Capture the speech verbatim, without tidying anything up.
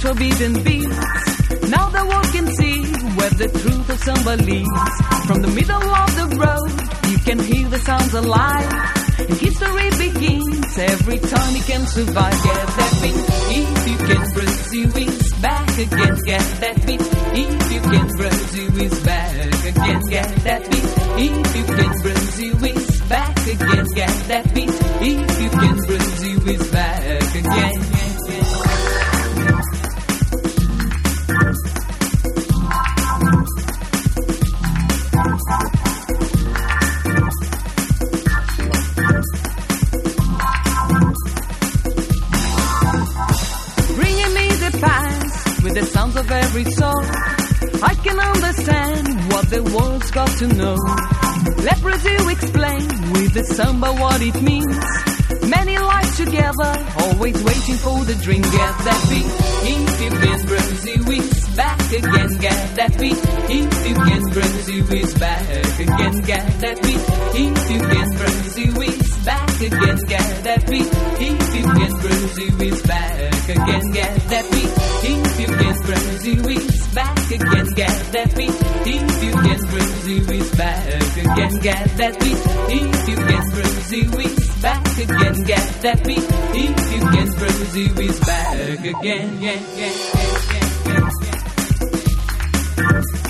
forbidden beats. Now the world can see where the truth of some believes. From the middle of the road, you can hear the sounds alive. And history begins every time you can survive. Get that beat, if you can, Brazil is back again. Get that beat, if you can, Brazil is back again. Get that beat, if you can, Brazil is back again. Get that beat, if you can, Brazil is back again. With the sounds of every soul, I can understand what the world's got to know. Let Brazil explain with the samba what it means. Many lives together, always waiting for the dream. Get that beat, if you can, Brazil is back again. Get that beat, if you can, Brazil is back again. Get that beat, if you can, Brazil is back again. Get that beat, if you can, Brazil is back again. Get that beat, if you can, Brazil is back again. Get that beat, if you can, Brazil is back again. Get that beat, if you can, Brazil is back again. Get that beat, if you can, Brazil is back again. Yeah, yeah, yeah, yeah, yeah, yeah.